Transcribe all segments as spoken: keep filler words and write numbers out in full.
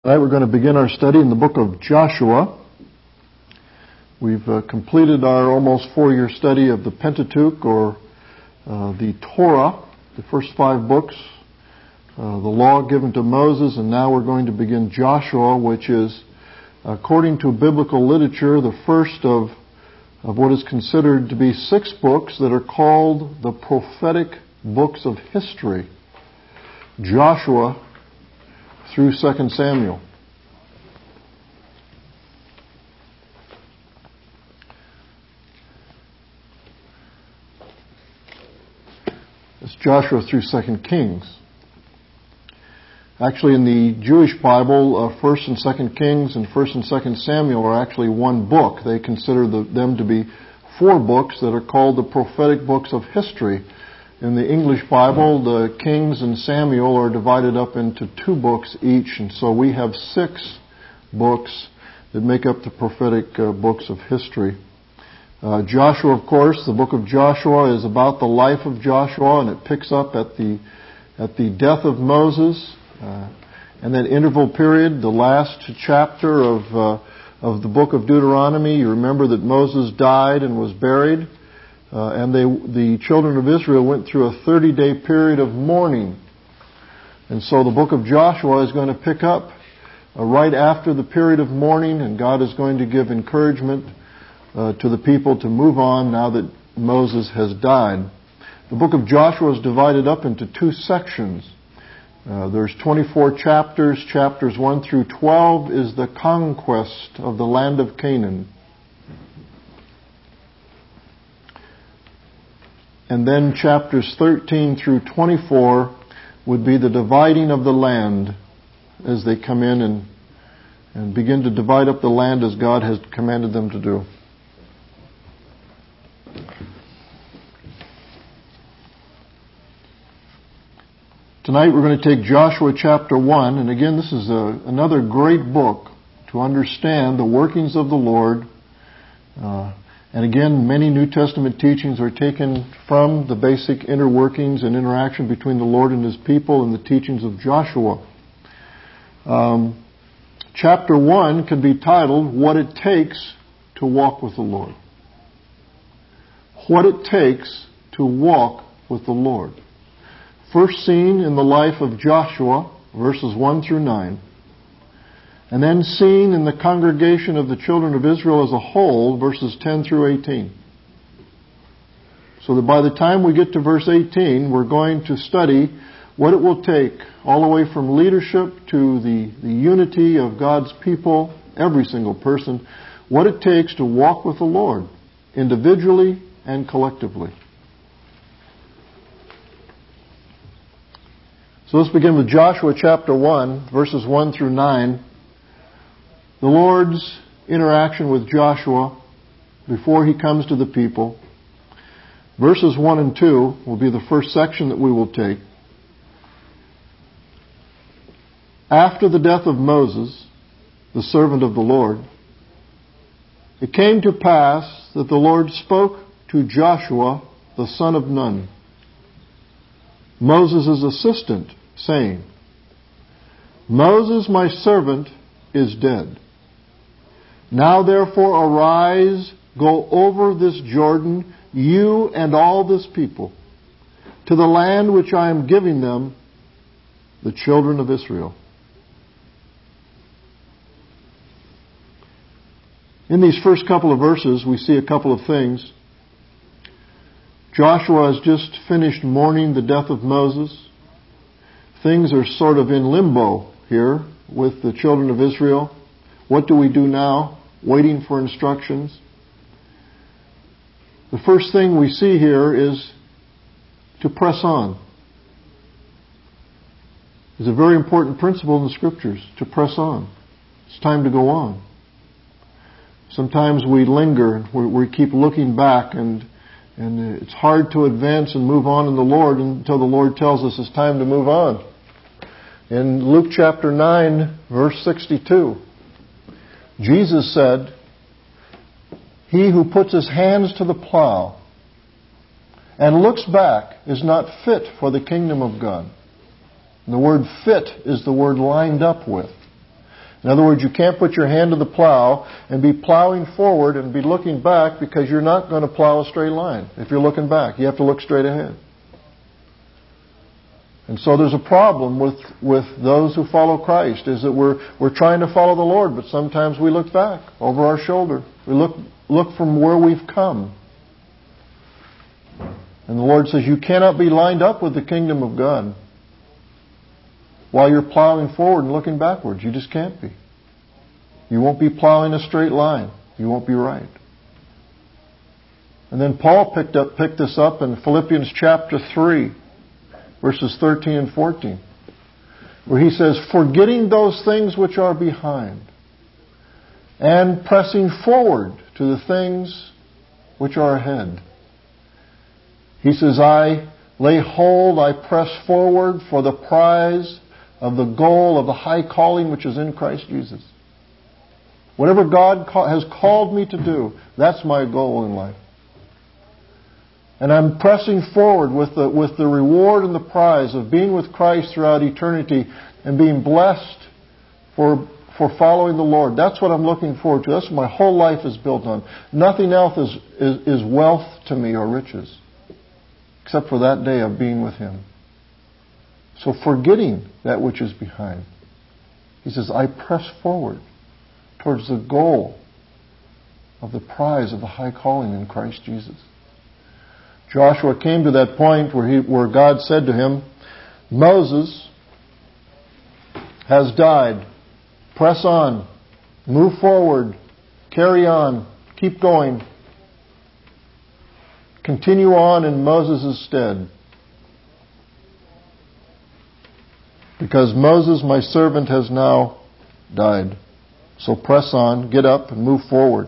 Tonight we're going to begin our study in the book of Joshua. We've uh, completed our almost four-year study of the Pentateuch, or uh, the Torah, the first five books, uh, the law given to Moses, and now we're going to begin Joshua, which is, according to biblical literature, the first of, of what is considered to be six books that are called the prophetic books of history. Joshua through Second Samuel. It's Joshua through Second Kings. Actually, in the Jewish Bible, uh, First and Second Kings and First and Second Samuel are actually one book. They consider the, them to be four books that are called the prophetic books of history. In the English Bible, the Kings and Samuel are divided up into two books each, and so we have six books that make up the prophetic uh, books of history. Uh, Joshua, of course, the book of Joshua is about the life of Joshua, and it picks up at the at the death of Moses, uh, and that interval period, the last chapter of uh, of the book of Deuteronomy. You remember that Moses died and was buried. Uh, and they, the children of Israel went through a thirty-day period of mourning. And so the book of Joshua is going to pick up uh, right after the period of mourning, and God is going to give encouragement uh, to the people to move on now that Moses has died. The book of Joshua is divided up into two sections. Uh, there's twenty-four chapters. Chapters one through twelve is the conquest of the land of Canaan. And then chapters thirteen through twenty-four would be the dividing of the land as they come in and, and begin to divide up the land as God has commanded them to do. Tonight we're going to take Joshua chapter one, and again this is a, another great book to understand the workings of the Lord. Uh, And again, many New Testament teachings are taken from the basic inner workings and interaction between the Lord and His people and the teachings of Joshua. Um, chapter one can be titled, What It Takes to Walk with the Lord. What it takes to walk with the Lord. First seen in the life of Joshua, verses one through nine. And then seen in the congregation of the children of Israel as a whole, verses ten through eighteen. So that by the time we get to verse eighteen, we're going to study what it will take, all the way from leadership to the, the unity of God's people, every single person, what it takes to walk with the Lord, individually and collectively. So let's begin with Joshua chapter one, verses one through nine. The Lord's interaction with Joshua before He comes to the people. Verses one and two will be the first section that we will take. After the death of Moses, the servant of the Lord, it came to pass that the Lord spoke to Joshua, the son of Nun, Moses' assistant, saying, Moses, my servant, is dead. Now therefore arise, go over this Jordan, you and all this people, to the land which I am giving them, the children of Israel. In these first couple of verses, we see a couple of things. Joshua has just finished mourning the death of Moses. Things are sort of in limbo here with the children of Israel. What do we do now? Waiting for instructions. The first thing we see here is to press on. It's a very important principle in the Scriptures, to press on. It's time to go on. Sometimes we linger, we, we keep looking back, and, and it's hard to advance and move on in the Lord until the Lord tells us it's time to move on. In Luke chapter nine, verse sixty-two, Jesus said, He who puts his hands to the plow and looks back is not fit for the kingdom of God. And the word fit is the word lined up with. In other words, you can't put your hand to the plow and be plowing forward and be looking back, because you're not going to plow a straight line if you're looking back. You have to look straight ahead. And so there's a problem with, with those who follow Christ, is that we're, we're trying to follow the Lord, but sometimes we look back over our shoulder. We look, look from where we've come. And the Lord says you cannot be lined up with the kingdom of God while you're plowing forward and looking backwards. You just can't be. You won't be plowing a straight line. You won't be right. And then Paul picked up picked this up in Philippians chapter three, verses thirteen and fourteen, where he says, forgetting those things which are behind, and pressing forward to the things which are ahead. He says, I lay hold, I press forward for the prize of the goal of the high calling which is in Christ Jesus. Whatever God has called me to do, that's my goal in life. And I'm pressing forward with the, with the reward and the prize of being with Christ throughout eternity and being blessed for, for following the Lord. That's what I'm looking forward to. That's what my whole life is built on. Nothing else is, is, is wealth to me or riches, except for that day of being with Him. So forgetting that which is behind, he says, I press forward towards the goal of the prize of the high calling in Christ Jesus. Joshua came to that point where, he, where God said to him, Moses has died. Press on. Move forward. Carry on. Keep going. Continue on in Moses' stead. Because Moses, my servant, has now died. So press on, get up, and move forward.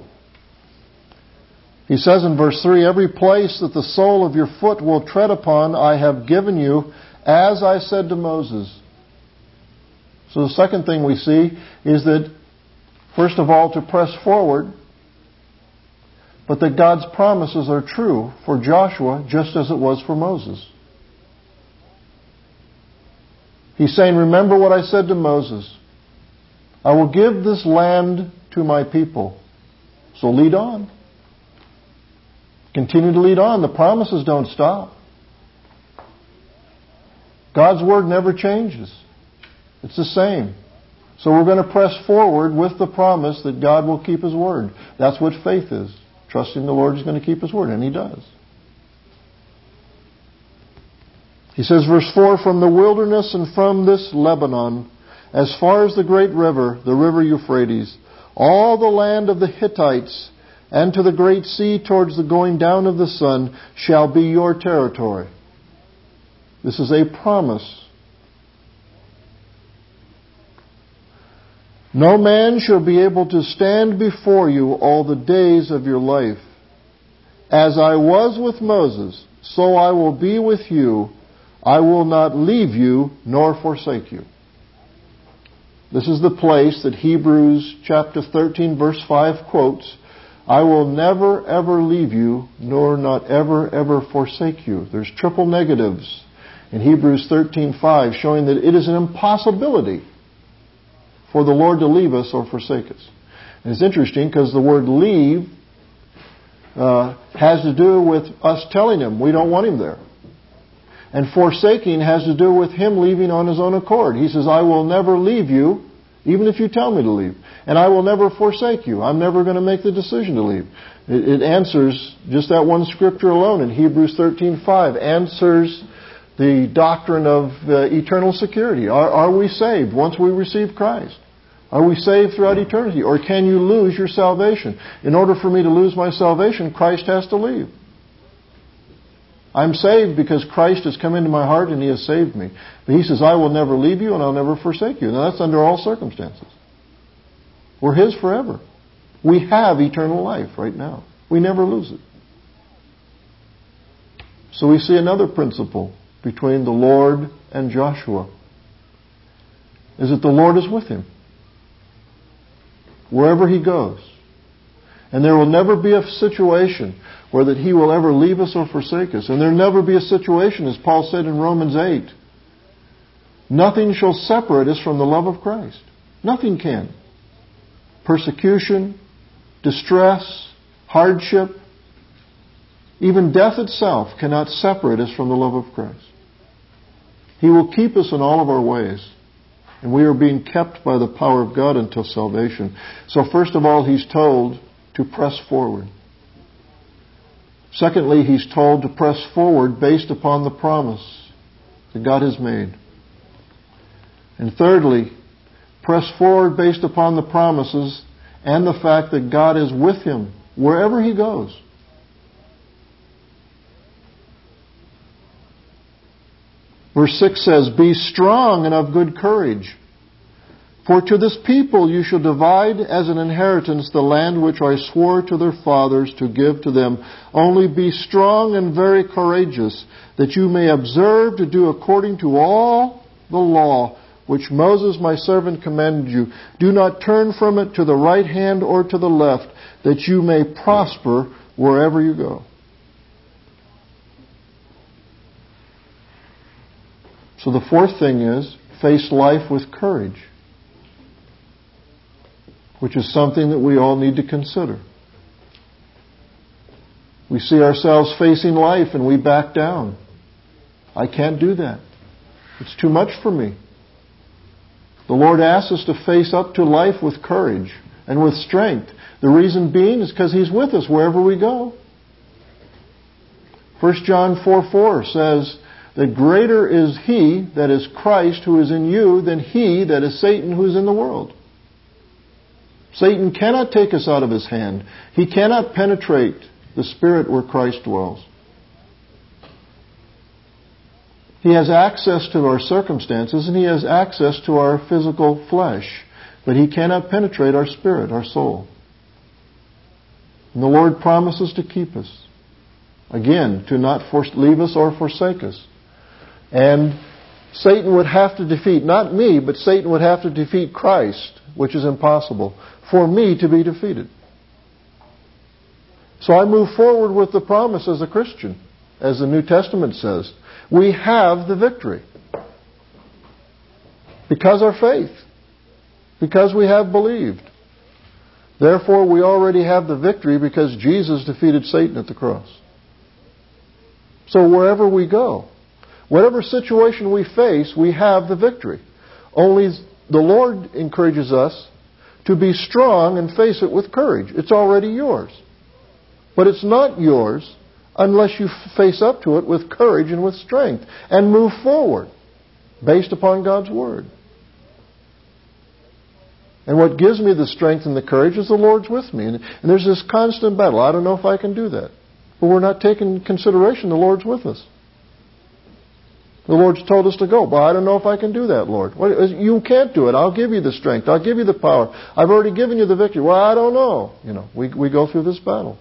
He says in verse three, every place that the sole of your foot will tread upon, I have given you, as I said to Moses. So the second thing we see is that, first of all, to press forward, but that God's promises are true for Joshua just as it was for Moses. He's saying, remember what I said to Moses. I will give this land to my people. So lead on. Continue to lead on. The promises don't stop. God's word never changes. It's the same. So we're going to press forward with the promise that God will keep His word. That's what faith is. Trusting the Lord is going to keep His word, and He does. He says, verse four, from the wilderness and from this Lebanon, as far as the great river, the river Euphrates, all the land of the Hittites, and to the great sea towards the going down of the sun, shall be your territory. This is a promise. No man shall be able to stand before you all the days of your life. As I was with Moses, so I will be with you. I will not leave you nor forsake you. This is the place that Hebrews chapter thirteen verse five quotes, I will never ever leave you nor not ever ever forsake you. There's triple negatives in Hebrews thirteen five showing that it is an impossibility for the Lord to leave us or forsake us. And it's interesting because the word leave uh, has to do with us telling Him we don't want Him there. And forsaking has to do with Him leaving on His own accord. He says, I will never leave you, even if you tell me to leave. And I will never forsake you. I'm never going to make the decision to leave. It, it answers, just that one scripture alone in Hebrews thirteen five, answers the doctrine of uh, eternal security. Are, are we saved once we receive Christ? Are we saved throughout eternity? Or can you lose your salvation? In order for me to lose my salvation, Christ has to leave. I'm saved because Christ has come into my heart and He has saved me. But He says, I will never leave you and I'll never forsake you. Now that's under all circumstances. We're His forever. We have eternal life right now. We never lose it. So we see another principle between the Lord and Joshua, is that the Lord is with him wherever he goes. And there will never be a situation where that He will ever leave us or forsake us. And there will never be a situation, as Paul said in Romans eight, nothing shall separate us from the love of Christ. Nothing can. persecution, distress, hardship, even death itself cannot separate us from the love of Christ. He will keep us in all of our ways. And we are being kept by the power of God until salvation. So first of all, He's told to press forward. Secondly, He's told to press forward based upon the promise that God has made. And thirdly, press forward based upon the promises and the fact that God is with him wherever he goes. Verse six says, "Be strong and of good courage. For to this people you shall divide as an inheritance the land which I swore to their fathers to give to them. Only be strong and very courageous, that you may observe to do according to all the law which Moses my servant commanded you. Do not turn from it to the right hand or to the left, that you may prosper wherever you go." So the fourth thing is, face life with courage, which is something that we all need to consider. We see ourselves facing life and we back down. I can't do that. It's too much for me. The Lord asks us to face up to life with courage and with strength. The reason being is because He's with us wherever we go. First John four four says that greater is He that is Christ who is in you than he that is Satan who is in the world. Satan cannot take us out of His hand. He cannot penetrate the spirit where Christ dwells. He has access to our circumstances and He has access to our physical flesh, but He cannot penetrate our spirit, our soul. And the Lord promises to keep us. Again, to not for- leave us or forsake us. And Satan would have to defeat, not me, but Satan would have to defeat Christ, which is impossible, for me to be defeated. So I move forward with the promise as a Christian, as the New Testament says. We have the victory. Because our faith. Because we have believed. Therefore, we already have the victory because Jesus defeated Satan at the cross. So wherever we go, whatever situation we face, we have the victory. Only the Lord encourages us to be strong and face it with courage. It's already yours. But it's not yours unless you face up to it with courage and with strength and move forward based upon God's Word. And what gives me the strength and the courage is the Lord's with me. And, and there's this constant battle. I don't know if I can do that. But we're not taking into consideration the Lord's with us. The Lord's told us to go. But I don't know if I can do that, Lord. Well, you can't do it. I'll give you the strength. I'll give you the power. I've already given you the victory. Well, I don't know. You know, we, we go through this battle.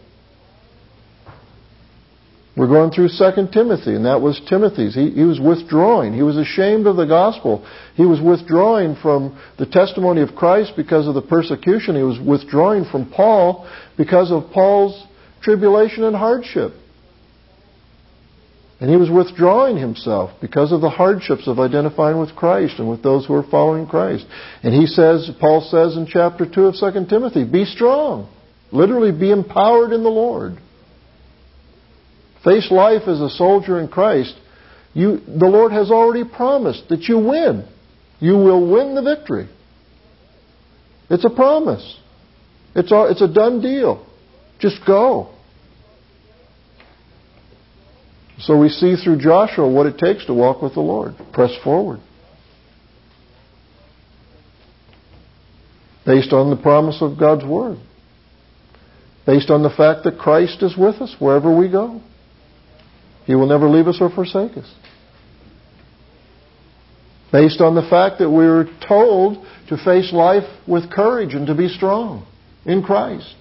We're going through Second Timothy, and that was Timothy's. He, he was withdrawing. He was ashamed of the gospel. He was withdrawing from the testimony of Christ because of the persecution. He was withdrawing from Paul because of Paul's tribulation and hardship. And he was withdrawing himself because of the hardships of identifying with Christ and with those who are following Christ. And he says, Paul says in chapter two of Second Timothy, be strong. Literally, be empowered in the Lord. Face life as a soldier in Christ. You, the Lord has already promised that you win. You will win the victory. It's a promise. It's a, it's a done deal. Just go. So we see through Joshua what it takes to walk with the Lord. Press forward. Based on the promise of God's Word. Based on the fact that Christ is with us wherever we go. He will never leave us or forsake us. Based on the fact that we were told to face life with courage and to be strong in Christ.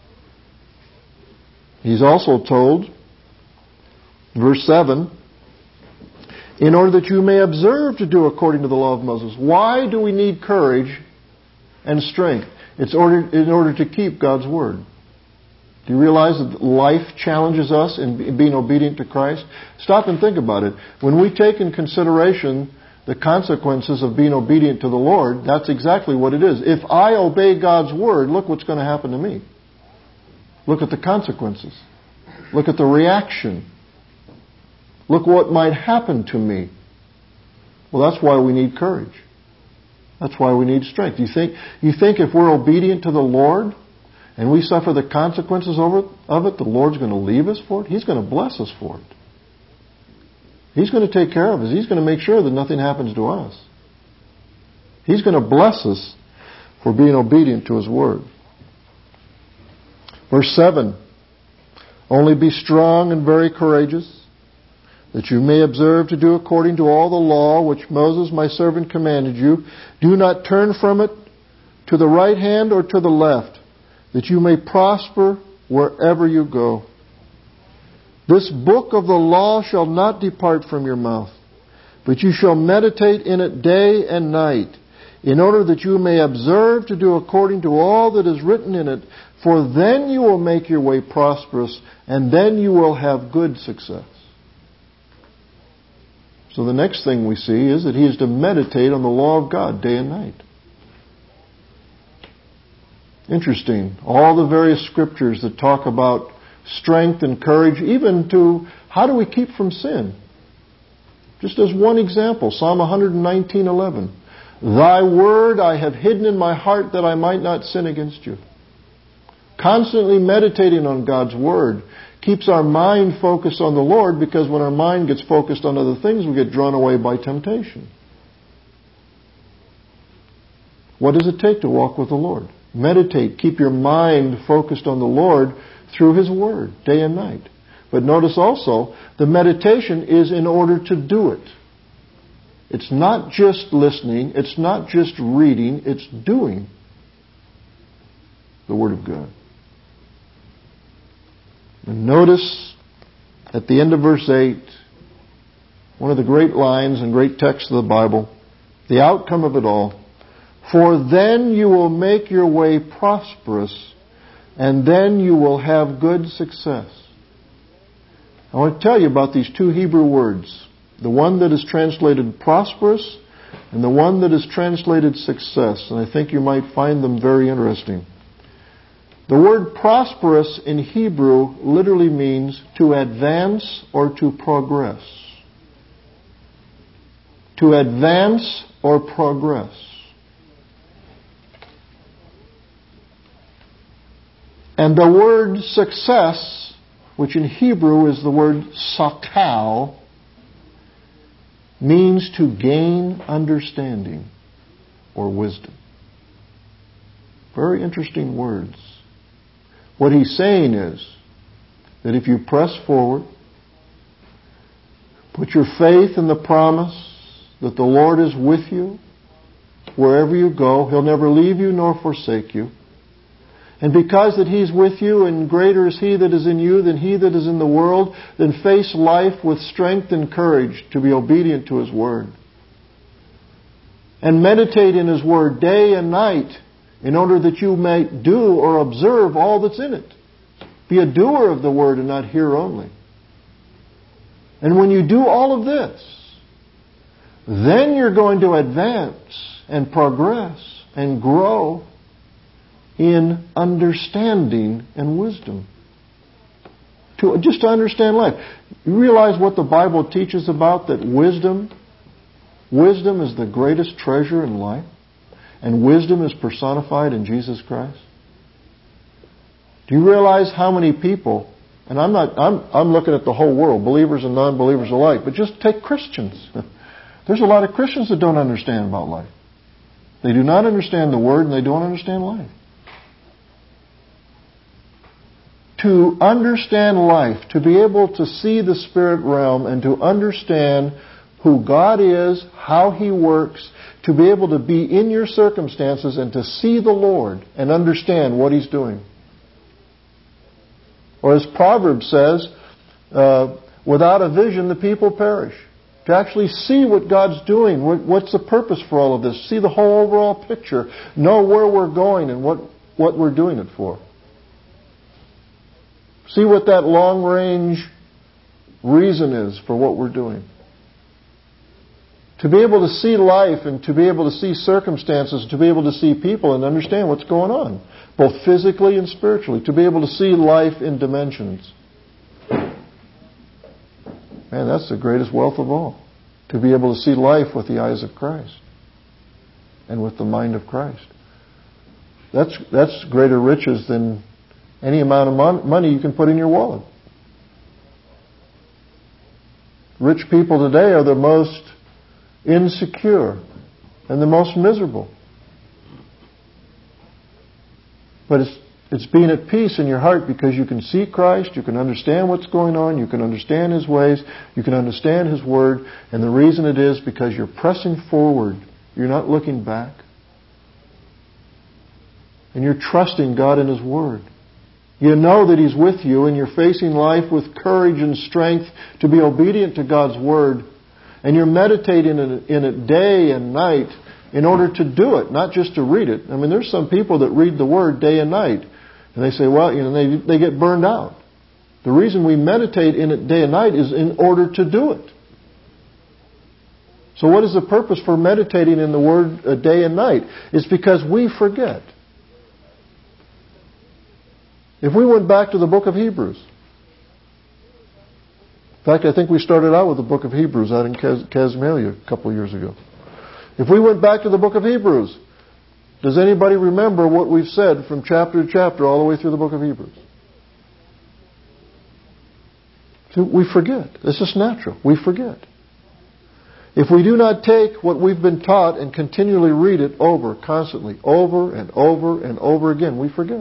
He's also told, verse seven, in order that you may observe to do according to the law of Moses. Why do we need courage and strength? It's order, in order to keep God's Word. Do you realize that life challenges us in being obedient to Christ? Stop and think about it. When we take in consideration the consequences of being obedient to the Lord, that's exactly what it is. If I obey God's Word, look what's going to happen to me. Look at the consequences. Look at the reaction. Look what might happen to me. Well, that's why we need courage. That's why we need strength. You think, you think if we're obedient to the Lord and we suffer the consequences of it, of it, the Lord's going to leave us for it? He's going to bless us for it. He's going to take care of us. He's going to make sure that nothing happens to us. He's going to bless us for being obedient to His Word. Verse seven, only be strong and very courageous, that you may observe to do according to all the law which Moses my servant commanded you. Do not turn from it to the right hand or to the left, that you may prosper wherever you go. This book of the law shall not depart from your mouth, but you shall meditate in it day and night, in order that you may observe to do according to all that is written in it. For then you will make your way prosperous, and then you will have good success. So the next thing we see is that he is to meditate on the law of God day and night. Interesting. All the various scriptures that talk about strength and courage, even to how do we keep from sin. Just as one example, Psalm one nineteen eleven. Thy word I have hidden in my heart that I might not sin against you. Constantly meditating on God's Word keeps our mind focused on the Lord, because when our mind gets focused on other things, we get drawn away by temptation. What does it take to walk with the Lord? Meditate. Keep your mind focused on the Lord through His Word, day and night. But notice also, the meditation is in order to do it. It's not just listening, it's not just reading, it's doing the Word of God. And notice at the end of verse eight, one of the great lines and great texts of the Bible, the outcome of it all. For then you will make your way prosperous, and then you will have good success. I want to tell you about these two Hebrew words. The one that is translated prosperous and the one that is translated success. And I think you might find them very interesting. The word prosperous in Hebrew literally means to advance or to progress. To advance or progress. And the word success, which in Hebrew is the word sakal, means to gain understanding or wisdom. Very interesting words. What he's saying is that if you press forward, put your faith in the promise that the Lord is with you wherever you go, He'll never leave you nor forsake you. And because that He's with you, and greater is He that is in you than he that is in the world, then face life with strength and courage to be obedient to His Word. And meditate in His Word day and night in order that you may do or observe all that's in it. Be a doer of the Word and not hearer only. And when you do all of this, then you're going to advance and progress and grow in understanding and wisdom. To, just to understand life. You realize what the Bible teaches about that wisdom, wisdom is the greatest treasure in life, and wisdom is personified in Jesus Christ? Do you realize how many people, and I'm not, I'm, I'm looking at the whole world, believers and non-believers alike, but just take Christians. There's a lot of Christians that don't understand about life. They do not understand the Word and they don't understand life. To understand life, to be able to see the spirit realm and to understand who God is, how He works, to be able to be in your circumstances and to see the Lord and understand what He's doing. Or as Proverbs says, uh, without a vision the people perish. To actually see what God's doing, what's the purpose for all of this, see the whole overall picture, know where we're going and what, what we're doing it for. See what that long-range reason is for what we're doing. To be able to see life and to be able to see circumstances, to be able to see people and understand what's going on, both physically and spiritually. To be able to see life in dimensions. Man, that's the greatest wealth of all. To be able to see life with the eyes of Christ and with the mind of Christ. That's, that's greater riches than any amount of mon- money you can put in your wallet. Rich people today are the most insecure and the most miserable. But it's, it's being at peace in your heart because you can see Christ, you can understand what's going on, you can understand His ways, you can understand His Word, and the reason it is because you're pressing forward. You're not looking back. And you're trusting God and His Word. You know that He's with you and you're facing life with courage and strength to be obedient to God's Word. And you're meditating in it, in it day and night in order to do it, not just to read it. I mean, there's some people that read the Word day and night. And they say, well, you know, they, they get burned out. The reason we meditate in it day and night is in order to do it. So what is the purpose for meditating in the Word uh, day and night? It's because we forget. If we went back to the book of Hebrews. In fact, I think we started out with the book of Hebrews out in Casmalia a couple of years ago. If we went back to the book of Hebrews, does anybody remember what we've said from chapter to chapter all the way through the book of Hebrews? See, we forget. It's just natural. We forget. If we do not take what we've been taught and continually read it over, constantly, over and over and over again, we forget.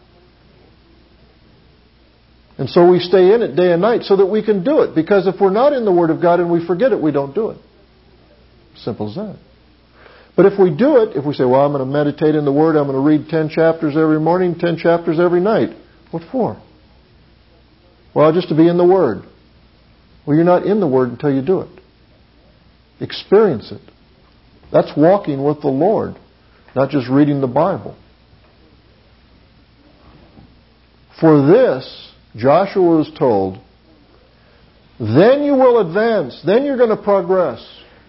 And so we stay in it day and night so that we can do it. Because if we're not in the Word of God and we forget it, we don't do it. Simple as that. But if we do it, if we say, well, I'm going to meditate in the Word, I'm going to read ten chapters every morning, ten chapters every night. What for? Well, just to be in the Word. Well, you're not in the Word until you do it. Experience it. That's walking with the Lord, not just reading the Bible. For this, Joshua was told, then you will advance, then you're going to progress.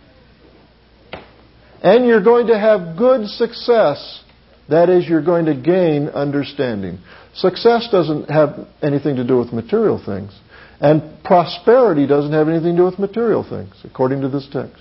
And you're going to have good success. That is, you're going to gain understanding. Success doesn't have anything to do with material things. And prosperity doesn't have anything to do with material things, according to this text.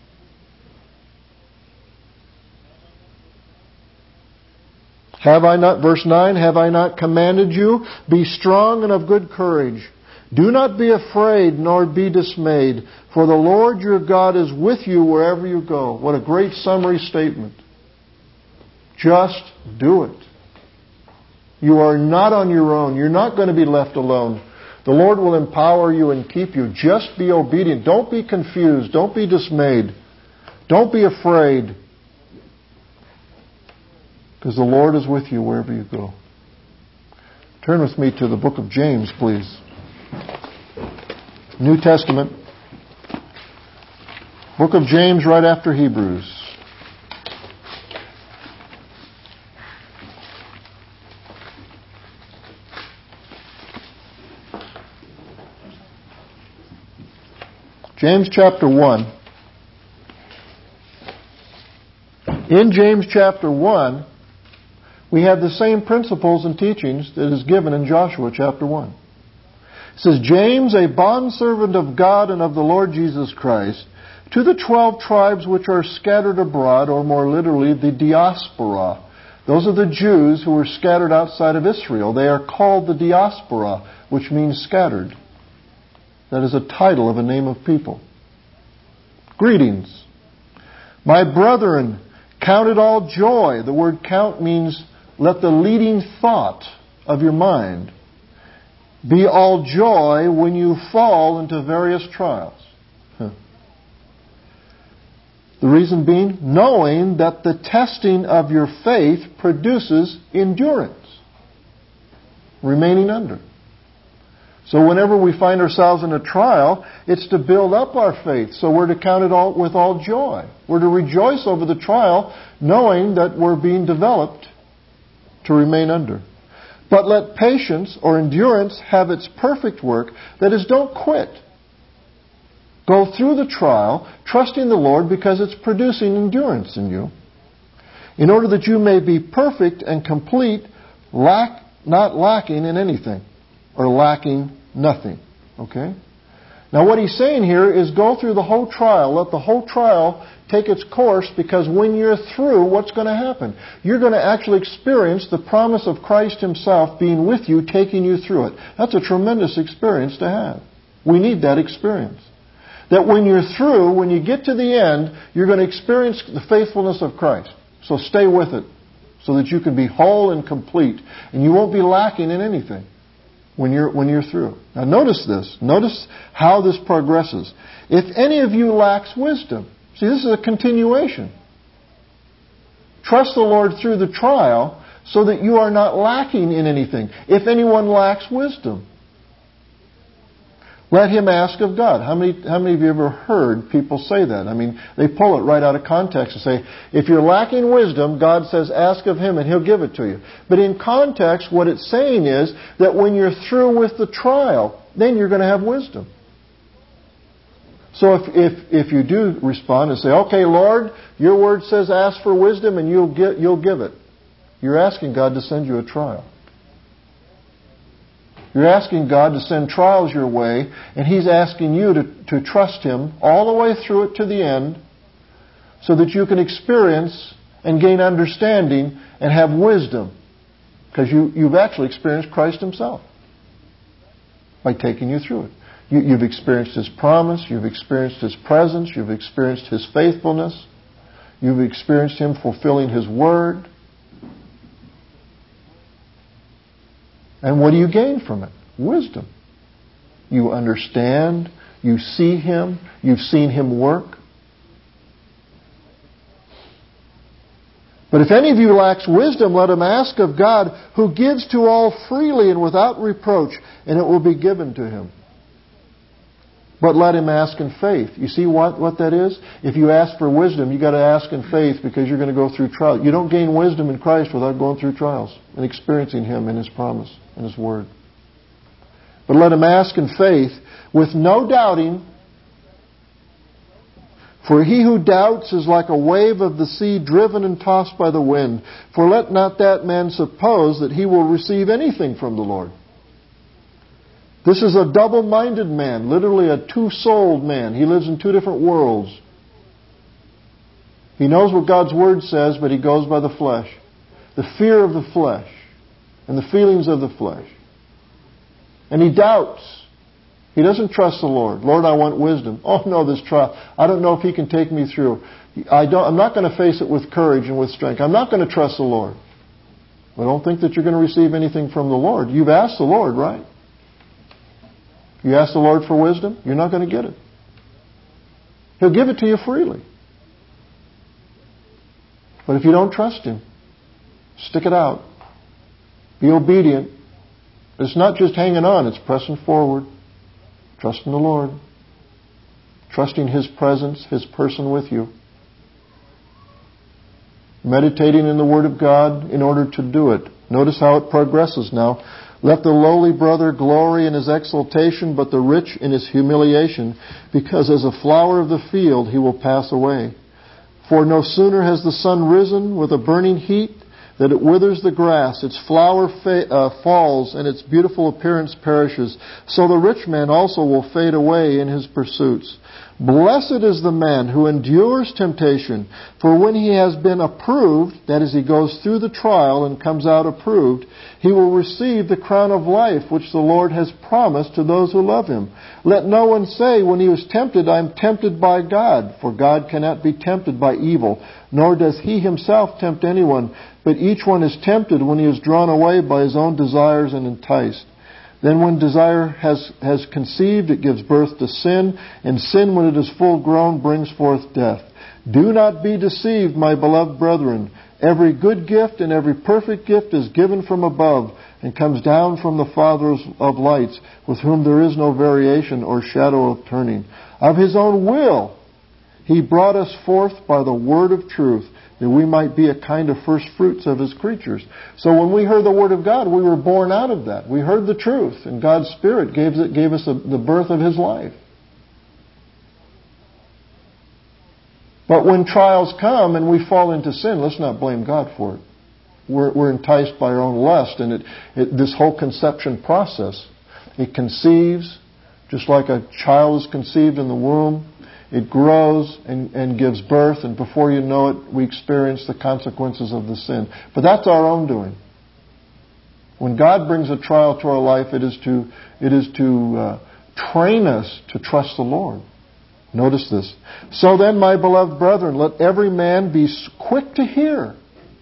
Have I not, verse nine, have I not commanded you? Be strong and of good courage. Do not be afraid nor be dismayed, for the Lord your God is with you wherever you go. What a great summary statement. Just do it. You are not on your own. You're not going to be left alone. The Lord will empower you and keep you. Just be obedient. Don't be confused. Don't be dismayed. Don't be afraid. Because the Lord is with you wherever you go. Turn with me to the book of James, please. New Testament. Book of James right after Hebrews. James chapter one. In James chapter one, we have the same principles and teachings that is given in Joshua chapter one. It says, James, a bondservant of God and of the Lord Jesus Christ, to the twelve tribes which are scattered abroad, or more literally, the diaspora. Those are the Jews who were scattered outside of Israel. They are called the diaspora, which means scattered. That is a title of a name of people. Greetings. My brethren, count it all joy. The word count means let the leading thought of your mind be all joy when you fall into various trials. Huh. The reason being, knowing that the testing of your faith produces endurance. Remaining under. So whenever we find ourselves in a trial, it's to build up our faith. So we're to count it all with all joy. We're to rejoice over the trial, knowing that we're being developed to remain under. But let patience or endurance have its perfect work. That is, don't quit. Go through the trial, trusting the Lord because it's producing endurance in you, in order that you may be perfect and complete, lack, not lacking in anything, or lacking nothing. Okay? Now what he's saying here is go through the whole trial. Let the whole trial take its course, because when you're through, what's going to happen? You're going to actually experience the promise of Christ Himself being with you, taking you through it. That's a tremendous experience to have. We need that experience. That when you're through, when you get to the end, you're going to experience the faithfulness of Christ. So stay with it, so that you can be whole and complete, and you won't be lacking in anything when you're when you're through. Now notice this. Notice how this progresses. If any of you lacks wisdom, see, this is a continuation. Trust the Lord through the trial so that you are not lacking in anything. If anyone lacks wisdom, let him ask of God. How many, how many of you ever heard people say that? I mean, they pull it right out of context and say, if you're lacking wisdom, God says, ask of Him and He'll give it to you. But in context, what it's saying is that when you're through with the trial, then you're going to have wisdom. So if, if, if you do respond and say, okay, Lord, your word says ask for wisdom and you'll get, you'll give it. You're asking God to send you a trial. You're asking God to send trials your way, and He's asking you to, to trust Him all the way through it to the end, so that you can experience and gain understanding and have wisdom. Because you, you've actually experienced Christ Himself by taking you through it. You, you've experienced His promise, you've experienced His presence, you've experienced His faithfulness, you've experienced Him fulfilling His word. And what do you gain from it? Wisdom. You understand, you see Him, you've seen Him work. But if any of you lacks wisdom, let him ask of God, who gives to all freely and without reproach, and it will be given to him. But let him ask in faith. You see what, what that is? If you ask for wisdom, you've got to ask in faith, because you're going to go through trials. You don't gain wisdom in Christ without going through trials and experiencing Him in His promise and His word. But let him ask in faith with no doubting, for he who doubts is like a wave of the sea driven and tossed by the wind. For let not that man suppose that he will receive anything from the Lord. This is a double-minded man, literally a two-souled man. He lives in two different worlds. He knows what God's Word says, but he goes by the flesh. The fear of the flesh and the feelings of the flesh. And he doubts. He doesn't trust the Lord. Lord, I want wisdom. Oh no, this trial. I don't know if He can take me through. I don't, I'm not going to face it with courage and with strength. I'm not going to trust the Lord. I don't think that you're going to receive anything from the Lord. You've asked the Lord, right? You ask the Lord for wisdom, you're not going to get it. He'll give it to you freely. But if you don't trust Him, stick it out. Be obedient. It's not just hanging on, it's pressing forward. Trusting the Lord. Trusting His presence, His person with you. Meditating in the Word of God in order to do it. Notice how it progresses now. Let the lowly brother glory in his exaltation, but the rich in his humiliation, because as a flower of the field he will pass away. For no sooner has the sun risen with a burning heat, that it withers the grass, its flower fa- uh, falls, and its beautiful appearance perishes. So the rich man also will fade away in his pursuits. Blessed is the man who endures temptation, for when he has been approved, that is, he goes through the trial and comes out approved, he will receive the crown of life which the Lord has promised to those who love Him. Let no one say when he was tempted, I am tempted by God, for God cannot be tempted by evil, nor does He Himself tempt anyone, but each one is tempted when he is drawn away by his own desires and enticed. Then when desire has, has conceived, it gives birth to sin, and sin, when it is full grown, brings forth death. Do not be deceived, my beloved brethren. Every good gift and every perfect gift is given from above, and comes down from the Father of lights, with whom there is no variation or shadow of turning. Of His own will He brought us forth by the word of truth, that we might be a kind of first fruits of His creatures. So when we heard the Word of God, we were born out of that. We heard the truth, and God's Spirit gave, it, gave us a, the birth of His life. But when trials come and we fall into sin, let's not blame God for it. We're, we're enticed by our own lust, and it, it, this whole conception process, it conceives, just like a child is conceived in the womb. It grows and, and gives birth, and before you know it, we experience the consequences of the sin. But that's our own doing. When God brings a trial to our life, it is to it is to uh, train us to trust the Lord. Notice this. So then, my beloved brethren, let every man be quick to hear,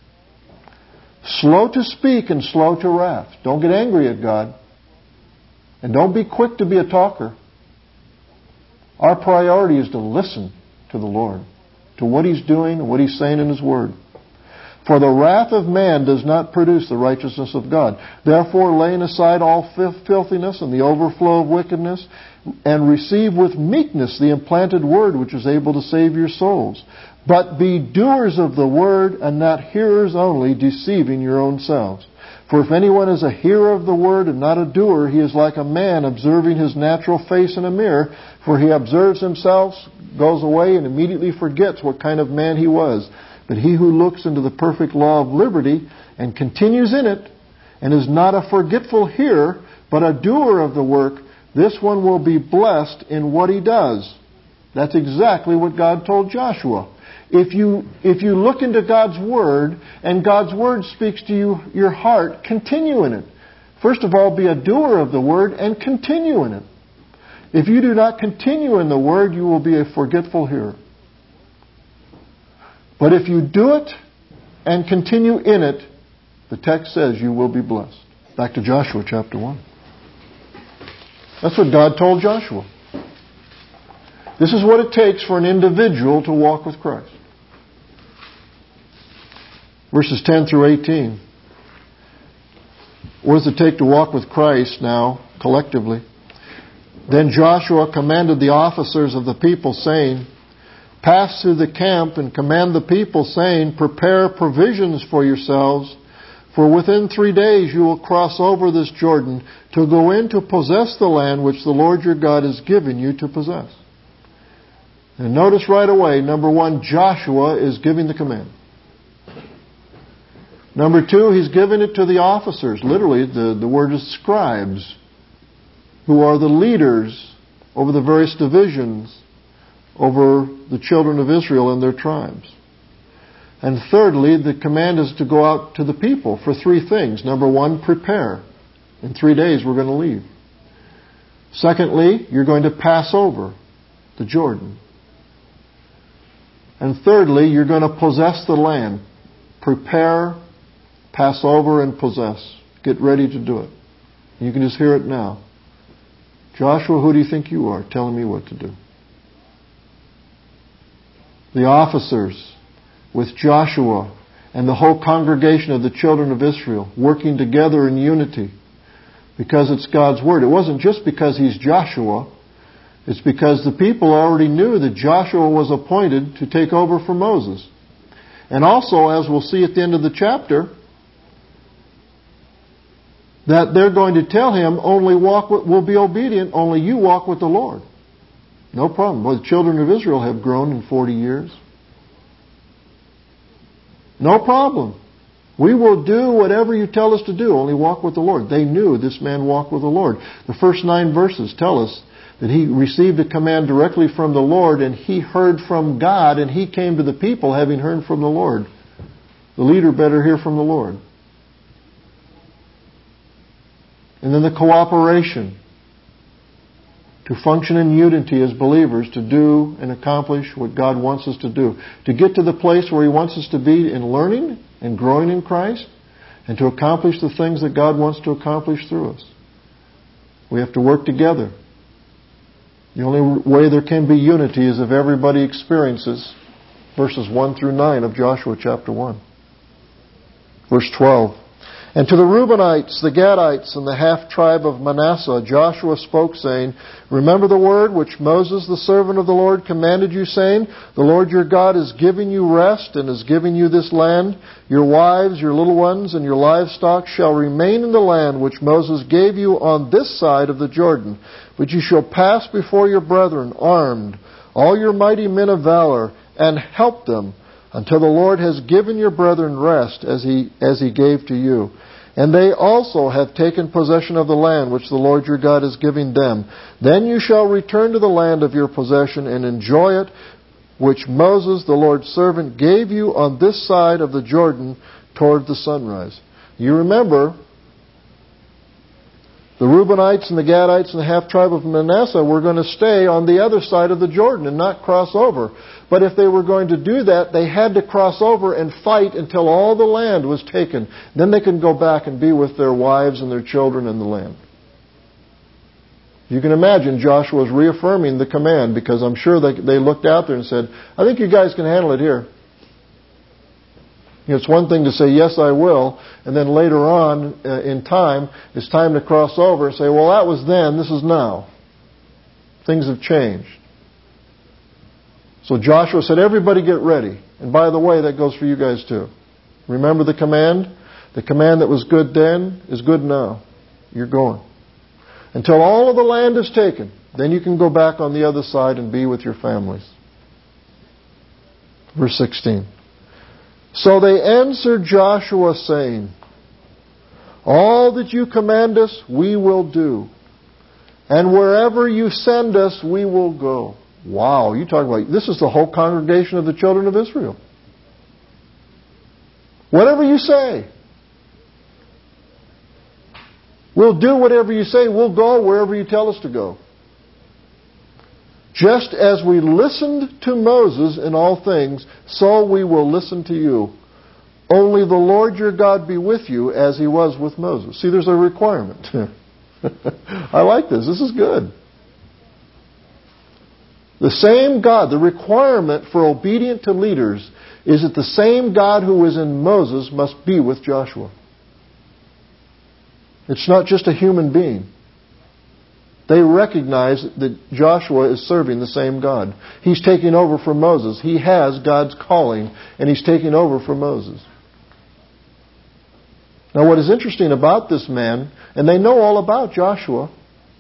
slow to speak, and slow to wrath. Don't get angry at God. And don't be quick to be a talker. Our priority is to listen to the Lord, to what He's doing and what He's saying in His Word. For the wrath of man does not produce the righteousness of God. Therefore, laying aside all filthiness and the overflow of wickedness, and receive with meekness the implanted word which is able to save your souls. But be doers of the word and not hearers only, deceiving your own selves. For if anyone is a hearer of the word and not a doer, he is like a man observing his natural face in a mirror. For he observes himself, goes away, and immediately forgets what kind of man he was. But he who looks into the perfect law of liberty and continues in it, and is not a forgetful hearer, but a doer of the work, this one will be blessed in what he does. That's exactly what God told Joshua. If you, if you look into God's Word, and God's Word speaks to you, your heart, continue in it. First of all, be a doer of the Word and continue in it. If you do not continue in the Word, you will be a forgetful hearer. But if you do it and continue in it, the text says you will be blessed. Back to Joshua chapter one. That's what God told Joshua. This is what it takes for an individual to walk with Christ. Verses ten through eighteen. What does it take to walk with Christ now, collectively? Then Joshua commanded the officers of the people, saying, Pass through the camp and command the people, saying, Prepare provisions for yourselves, for within three days you will cross over this Jordan to go in to possess the land which the Lord your God has given you to possess. And notice right away, number one, Joshua is giving the command. Number two, he's giving it to the officers. Literally, the, the word is scribes, who are the leaders over the various divisions over the children of Israel and their tribes. And thirdly, the command is to go out to the people for three things. Number one, prepare. In three days we're going to leave. Secondly, you're going to pass over the Jordan. And thirdly, you're going to possess the land. Prepare, pass over, and possess. Get ready to do it. You can just hear it now. Joshua, who do you think you are telling me what to do? The officers with Joshua and the whole congregation of the children of Israel working together in unity because it's God's Word. It wasn't just because he's Joshua. It's because the people already knew that Joshua was appointed to take over for Moses. And also, as we'll see at the end of the chapter, that they're going to tell him, only walk with, will be obedient, only you walk with the Lord. No problem. Well, the children of Israel have grown in forty years. No problem. We will do whatever you tell us to do, only walk with the Lord. They knew this man walked with the Lord. The first nine verses tell us that he received a command directly from the Lord, and he heard from God, and he came to the people having heard from the Lord. The leader better hear from the Lord. And then the cooperation to function in unity as believers, to do and accomplish what God wants us to do. To get to the place where He wants us to be in learning and growing in Christ, and to accomplish the things that God wants to accomplish through us. We have to work together. The only way there can be unity is if everybody experiences verses one through nine of Joshua chapter one. Verse twelve. And to the Reubenites, the Gadites, and the half-tribe of Manasseh, Joshua spoke, saying, Remember the word which Moses, the servant of the Lord, commanded you, saying, The Lord your God is giving you rest, and is giving you this land. Your wives, your little ones, and your livestock shall remain in the land which Moses gave you on this side of the Jordan. But you shall pass before your brethren, armed, all your mighty men of valor, and help them until the Lord has given your brethren rest as he, as he gave to you. And they also have taken possession of the land which the Lord your God is giving them. Then you shall return to the land of your possession and enjoy it, which Moses, the Lord's servant, gave you on this side of the Jordan toward the sunrise. You remember, the Reubenites and the Gadites and the half-tribe of Manasseh were going to stay on the other side of the Jordan and not cross over. But if they were going to do that, they had to cross over and fight until all the land was taken. Then they could go back and be with their wives and their children in the land. You can imagine Joshua was reaffirming the command, because I'm sure they, they looked out there and said, I think you guys can handle it here. You know, it's one thing to say, yes, I will, and then later on uh, in time, it's time to cross over and say, well, that was then, this is now. Things have changed. So Joshua said, everybody get ready. And by the way, that goes for you guys too. Remember the command? The command that was good then is good now. You're going. Until all of the land is taken, then you can go back on the other side and be with your families. Verse sixteen. So they answered Joshua, saying, all that you command us, we will do. And wherever you send us, we will go. Wow, you talk about, this is the whole congregation of the children of Israel. Whatever you say. We'll do whatever you say. We'll go wherever you tell us to go. Just as we listened to Moses in all things, so we will listen to you. Only the Lord your God be with you as he was with Moses. See, there's a requirement. I like this. This is good. The same God, the requirement for obedient to leaders is that the same God who was in Moses must be with Joshua. It's not just a human being. They recognize that Joshua is serving the same God. He's taking over for Moses. He has God's calling, and he's taking over for Moses. Now, what is interesting about this man, and they know all about Joshua,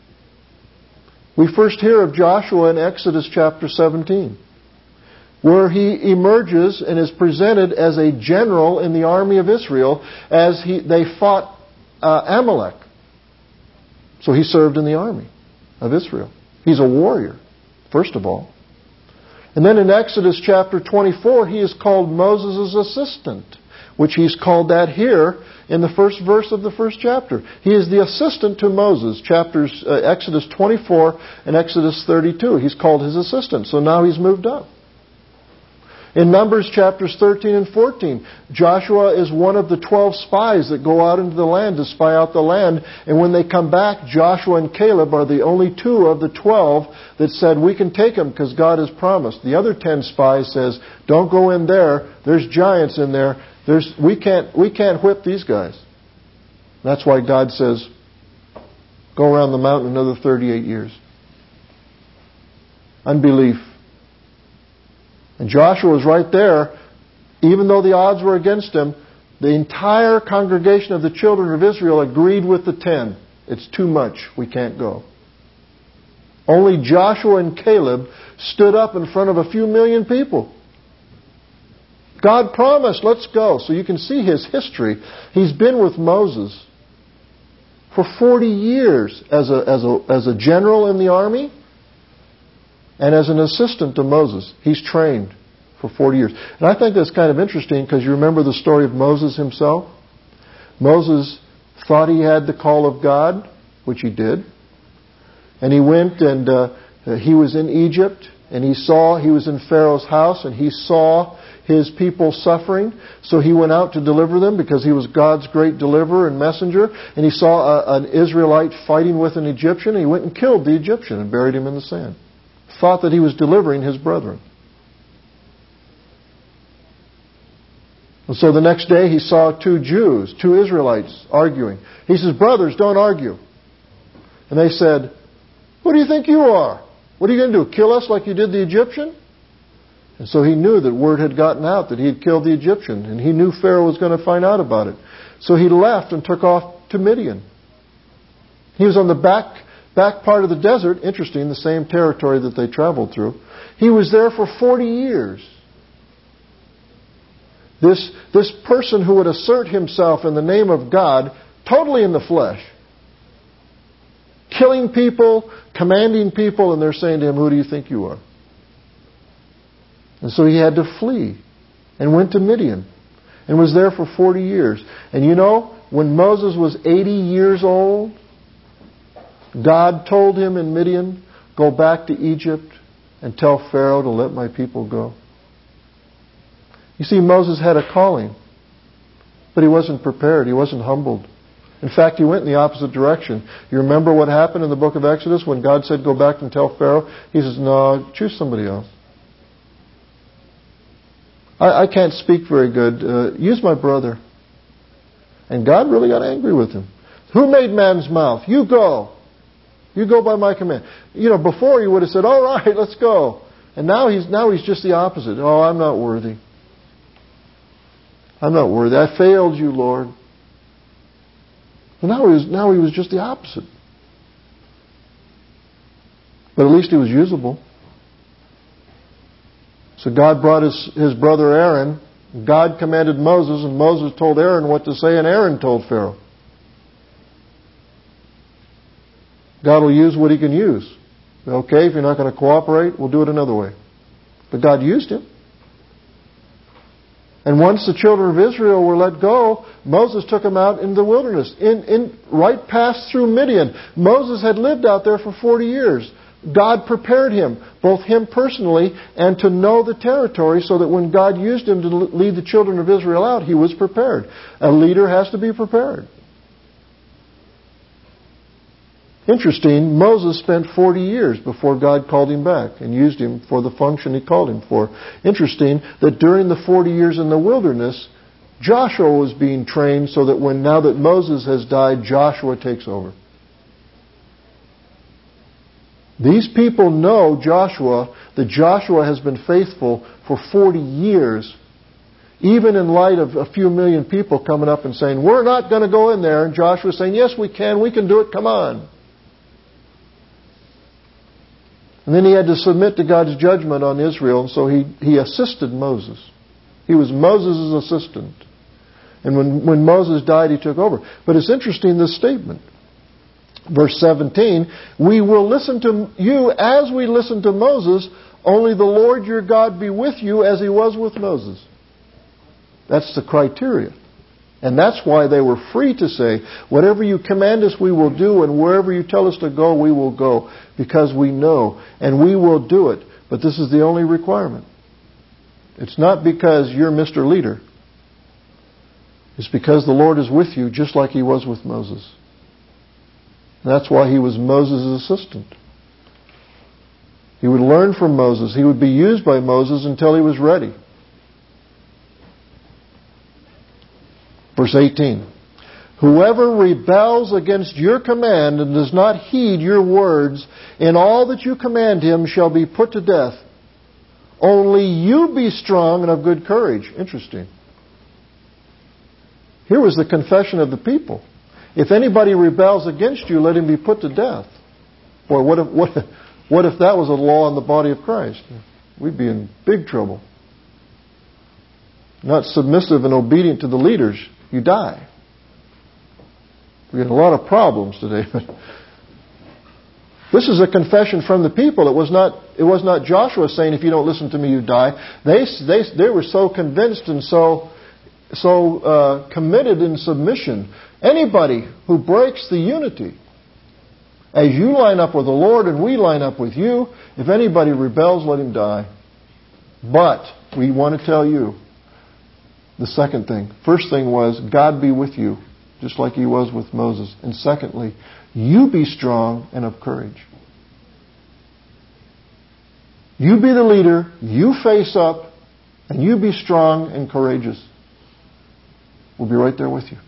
we first hear of Joshua in Exodus chapter seventeen, where he emerges and is presented as a general in the army of Israel as he, they fought uh, Amalek. So he served in the army of Israel. He's a warrior, first of all. And then in Exodus chapter twenty-four, he is called Moses' assistant, which he's called that here in the first verse of the first chapter. He is the assistant to Moses, chapters uh, Exodus twenty-four and Exodus thirty-two. He's called his assistant, so now he's moved up. In Numbers chapters thirteen and fourteen, Joshua is one of the twelve spies that go out into the land to spy out the land. And when they come back, Joshua and Caleb are the only two of the twelve that said, we can take them because God has promised. The other ten spies says, don't go in there. There's giants in there. There's, we can't, we can't whip these guys. That's why God says, go around the mountain another thirty-eight years. Unbelief. And Joshua was right there. Even though the odds were against him, the entire congregation of the children of Israel agreed with the ten. It's too much. We can't go. Only Joshua and Caleb stood up in front of a few million people. God promised, let's go. So you can see his history. He's been with Moses for forty years as a, as a, as a general in the army. And as an assistant to Moses, he's trained for forty years. And I think that's kind of interesting because you remember the story of Moses himself? Moses thought he had the call of God, which he did. And he went and uh, he was in Egypt and he saw, he was in Pharaoh's house and he saw his people suffering. So he went out to deliver them because he was God's great deliverer and messenger. And he saw a, an Israelite fighting with an Egyptian. And he went and killed the Egyptian and buried him in the sand. Thought that he was delivering his brethren. And so the next day he saw two Jews, two Israelites arguing. He says, brothers, don't argue. And they said, who do you think you are? What are you going to do, kill us like you did the Egyptian? And so he knew that word had gotten out that he had killed the Egyptian. And he knew Pharaoh was going to find out about it. So he left and took off to Midian. He was on the back Back part of the desert, interesting, the same territory that they traveled through. He was there for forty years. This, this person who would assert himself in the name of God, totally in the flesh. Killing people, commanding people, and they're saying to him, who do you think you are? And so he had to flee and went to Midian and was there for forty years. And you know, when Moses was eighty years old, God told him in Midian, go back to Egypt and tell Pharaoh to let my people go. You see, Moses had a calling, but he wasn't prepared. He wasn't humbled. In fact, he went in the opposite direction. You remember what happened in the book of Exodus when God said, go back and tell Pharaoh? He says, no, choose somebody else. I, I can't speak very good. Uh, use my brother. And God really got angry with him. Who made man's mouth? You go. You go by my command. You know, before he would have said, all right, let's go. And now he's now he's just the opposite. Oh, I'm not worthy. I'm not worthy. I failed you, Lord. Well, now he was now he was just the opposite. But at least he was usable. So God brought his, his brother Aaron. God commanded Moses, and Moses told Aaron what to say, and Aaron told Pharaoh. God will use what he can use. Okay, if you're not going to cooperate, we'll do it another way. But God used him. And once the children of Israel were let go, Moses took them out in the wilderness, in, in right past through Midian. Moses had lived out there for forty years. God prepared him, both him personally and to know the territory, so that when God used him to lead the children of Israel out, he was prepared. A leader has to be prepared. Interesting, Moses spent forty years before God called him back and used him for the function he called him for. Interesting that during the forty years in the wilderness, Joshua was being trained so that when now that Moses has died, Joshua takes over. These people know Joshua, that Joshua has been faithful for forty years, even in light of a few million people coming up and saying, we're not going to go in there. And Joshua saying, yes, we can, we can do it, come on. And then he had to submit to God's judgment on Israel, and so he, he assisted Moses. He was Moses' assistant. And when, when Moses died, he took over. But it's interesting, this statement. Verse seventeen, we will listen to you as we listened to Moses, only the Lord your God be with you as he was with Moses. That's the criteria. And that's why they were free to say, whatever you command us, we will do, and wherever you tell us to go, we will go, because we know, and we will do it. But this is the only requirement. It's not because you're Mister Leader. It's because the Lord is with you, just like he was with Moses. And that's why he was Moses' assistant. He would learn from Moses. He would be used by Moses until he was ready. Verse eighteen. Whoever rebels against your command and does not heed your words, in all that you command him shall be put to death. Only you be strong and of good courage. Interesting. Here was the confession of the people. If anybody rebels against you, let him be put to death. Boy, what if, what if, what if that was a law in the body of Christ? We'd be in big trouble. Not submissive and obedient to the leaders, you die. We get a lot of problems today. This is a confession from the people. It was not, it was not Joshua saying, if you don't listen to me, you die. They, they, they were so convinced and so, so uh, committed in submission. Anybody who breaks the unity, as you line up with the Lord and we line up with you, if anybody rebels, let him die. But we want to tell you the second thing. First thing was, God be with you, just like he was with Moses. And secondly, you be strong and of courage. You be the leader, you face up, and you be strong and courageous. We'll be right there with you.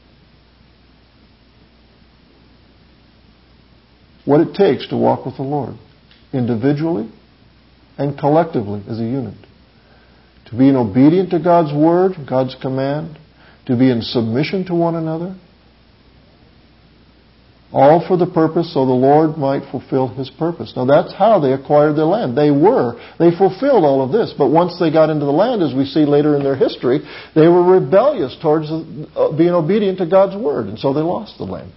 What it takes to walk with the Lord, individually and collectively as a unit. To be obedient to God's word, God's command, to be in submission to one another, All for the purpose so the Lord might fulfill His purpose. Now that's how they acquired their land. They were. They fulfilled all of this. But once they got into the land, as we see later in their history, they were rebellious towards being obedient to God's Word. And so they lost the land.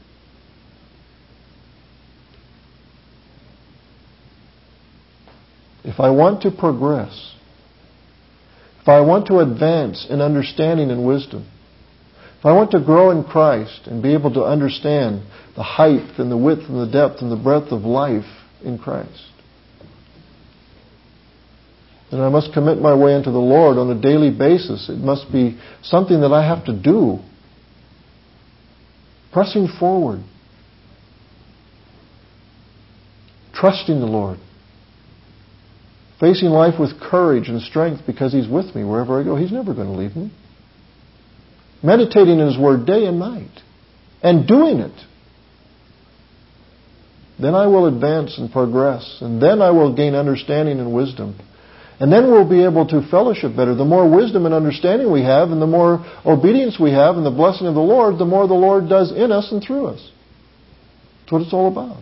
If I want to progress, if I want to advance in understanding and wisdom, if I want to grow in Christ and be able to understand the height and the width and the depth and the breadth of life in Christ, then I must commit my way into the Lord on a daily basis. It must be something that I have to do. Pressing forward. Trusting the Lord. Facing life with courage and strength because He's with me wherever I go. He's never going to leave me. Meditating in His Word day and night. And doing it. Then I will advance and progress. And then I will gain understanding and wisdom. And then we'll be able to fellowship better. The more wisdom and understanding we have, and the more obedience we have, and the blessing of the Lord, the more the Lord does in us and through us. That's what it's all about.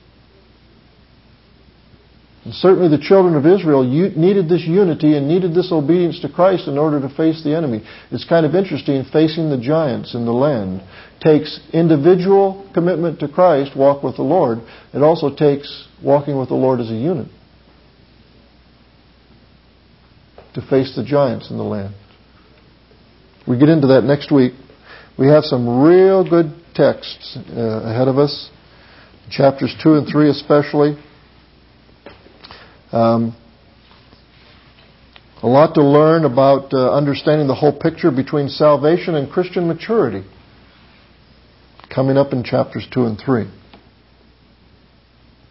And certainly the children of Israel needed this unity and needed this obedience to Christ in order to face the enemy. It's kind of interesting, facing the giants in the land takes individual commitment to Christ, walk with the Lord. It also takes walking with the Lord as a unit to face the giants in the land. We get into that next week. We have some real good texts uh, ahead of us, chapters two and three especially. Um, a lot to learn about uh, understanding the whole picture between salvation and Christian maturity coming up in chapters two and three.